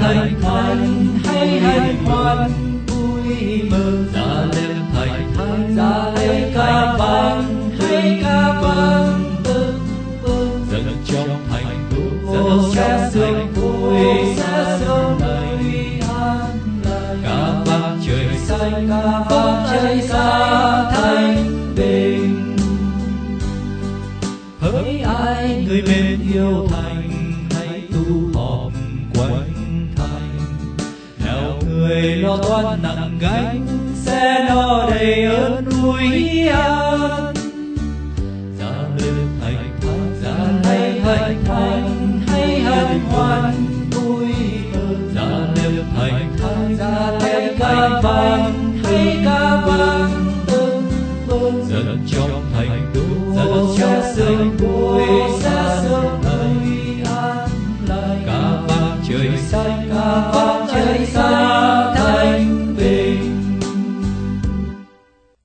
thành thành hay hân hoan vui mừng. Dạ lên thành thành, dạ lên ca vang hay ca vang dần trong thành đô xa sương vui xa sương này an lành. Ca vang trời xanh, ca vang trời xa thanh bình. Hỡi ai người mến yêu thành, hãy tụ họp quanh thành. Nào người lo toan nặng gánh, sẽ no đầy ơn vui an. Dạ lên thành thành, dạ lên thành thành hay hân hoan vui mừng. Dạ lên thành thành, dạ lên ca vang hay ca vang dần trong thành đô xa sương vui xa sương nơi an lành. Ca vang trời xanh, ca vang trời xanh